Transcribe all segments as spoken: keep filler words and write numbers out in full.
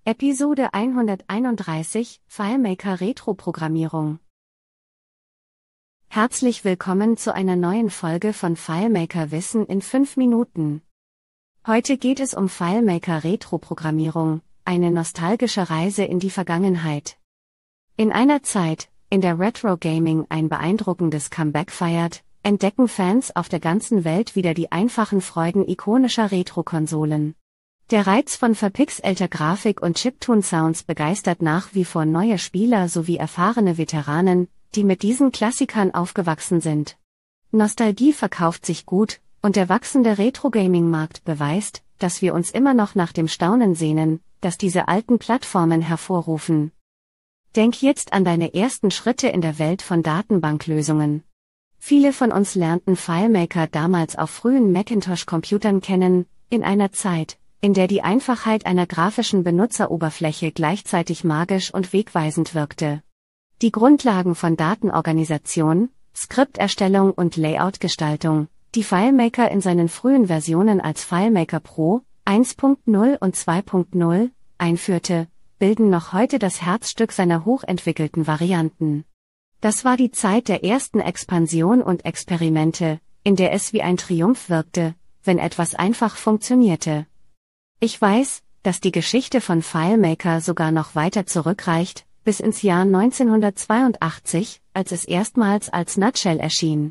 Episode hunderteinunddreißig FileMaker Retro-Programmierung. Herzlich willkommen zu einer neuen Folge von FileMaker Wissen in fünf Minuten. Heute geht es um FileMaker Retro-Programmierung, eine nostalgische Reise in die Vergangenheit. In einer Zeit, in der Retro-Gaming ein beeindruckendes Comeback feiert, entdecken Fans auf der ganzen Welt wieder die einfachen Freuden ikonischer Retro-Konsolen. Der Reiz von verpixelter Grafik und Chiptune-Sounds begeistert nach wie vor neue Spieler sowie erfahrene Veteranen, die mit diesen Klassikern aufgewachsen sind. Nostalgie verkauft sich gut, und der wachsende Retro-Gaming-Markt beweist, dass wir uns immer noch nach dem Staunen sehnen, das diese alten Plattformen hervorrufen. Denk jetzt an deine ersten Schritte in der Welt von Datenbanklösungen. Viele von uns lernten FileMaker damals auf frühen Macintosh-Computern kennen, in einer Zeit, in der die Einfachheit einer grafischen Benutzeroberfläche gleichzeitig magisch und wegweisend wirkte. Die Grundlagen von Datenorganisation, Skripterstellung und Layoutgestaltung, die FileMaker in seinen frühen Versionen als FileMaker Pro eins Punkt null und zwei Punkt null einführte, bilden noch heute das Herzstück seiner hochentwickelten Varianten. Das war die Zeit der ersten Expansion und Experimente, in der es wie ein Triumph wirkte, wenn etwas einfach funktionierte. Ich weiß, dass die Geschichte von FileMaker sogar noch weiter zurückreicht, bis ins Jahr neunzehnhundertzweiundachtzig, als es erstmals als Nutshell erschien.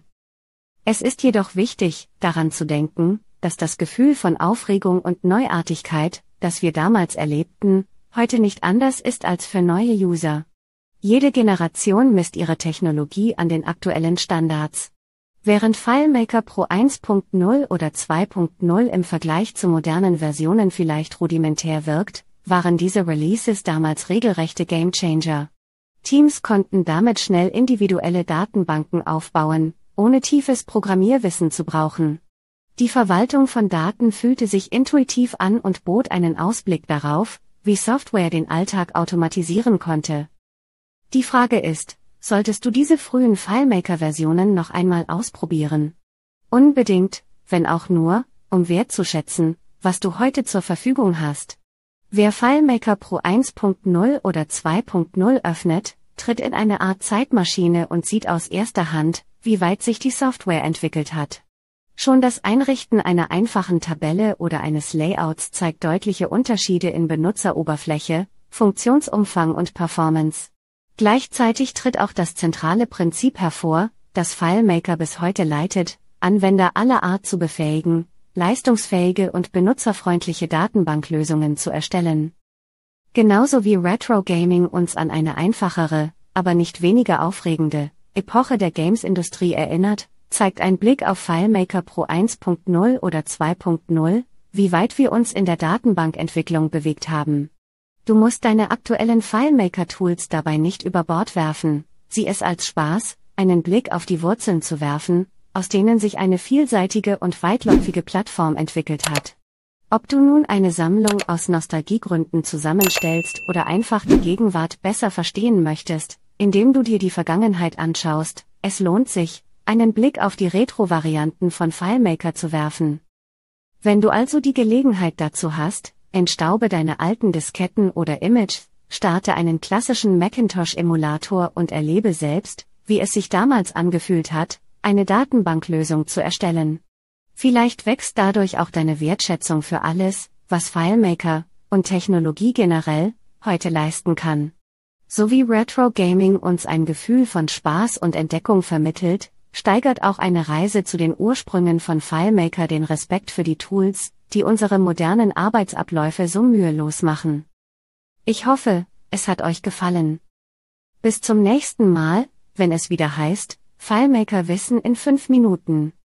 Es ist jedoch wichtig, daran zu denken, dass das Gefühl von Aufregung und Neuartigkeit, das wir damals erlebten, heute nicht anders ist als für neue User. Jede Generation misst ihre Technologie an den aktuellen Standards. Während FileMaker Pro eins Punkt null oder zwei Punkt null im Vergleich zu modernen Versionen vielleicht rudimentär wirkt, waren diese Releases damals regelrechte Gamechanger. Teams konnten damit schnell individuelle Datenbanken aufbauen, ohne tiefes Programmierwissen zu brauchen. Die Verwaltung von Daten fühlte sich intuitiv an und bot einen Ausblick darauf, wie Software den Alltag automatisieren konnte. Die Frage ist: Solltest du diese frühen FileMaker-Versionen noch einmal ausprobieren? Unbedingt, wenn auch nur, um wertzuschätzen, was du heute zur Verfügung hast. Wer FileMaker Pro eins Punkt null oder zwei Punkt null öffnet, tritt in eine Art Zeitmaschine und sieht aus erster Hand, wie weit sich die Software entwickelt hat. Schon das Einrichten einer einfachen Tabelle oder eines Layouts zeigt deutliche Unterschiede in Benutzeroberfläche, Funktionsumfang und Performance. Gleichzeitig tritt auch das zentrale Prinzip hervor, das FileMaker bis heute leitet, Anwender aller Art zu befähigen, leistungsfähige und benutzerfreundliche Datenbanklösungen zu erstellen. Genauso wie Retro-Gaming uns an eine einfachere, aber nicht weniger aufregende, Epoche der Games-Industrie erinnert, zeigt ein Blick auf FileMaker Pro eins Punkt null oder zwei Punkt null, wie weit wir uns in der Datenbankentwicklung bewegt haben. Du musst deine aktuellen FileMaker-Tools dabei nicht über Bord werfen, sieh es als Spaß, einen Blick auf die Wurzeln zu werfen, aus denen sich eine vielseitige und weitläufige Plattform entwickelt hat. Ob du nun eine Sammlung aus Nostalgiegründen zusammenstellst oder einfach die Gegenwart besser verstehen möchtest, indem du dir die Vergangenheit anschaust, es lohnt sich, einen Blick auf die Retro-Varianten von FileMaker zu werfen. Wenn du also die Gelegenheit dazu hast, entstaube deine alten Disketten oder Images, starte einen klassischen Macintosh-Emulator und erlebe selbst, wie es sich damals angefühlt hat, eine Datenbanklösung zu erstellen. Vielleicht wächst dadurch auch deine Wertschätzung für alles, was FileMaker und Technologie generell heute leisten kann. So wie Retro-Gaming uns ein Gefühl von Spaß und Entdeckung vermittelt, steigert auch eine Reise zu den Ursprüngen von FileMaker den Respekt für die Tools, die unsere modernen Arbeitsabläufe so mühelos machen. Ich hoffe, es hat euch gefallen. Bis zum nächsten Mal, wenn es wieder heißt, FileMaker Wissen in fünf Minuten.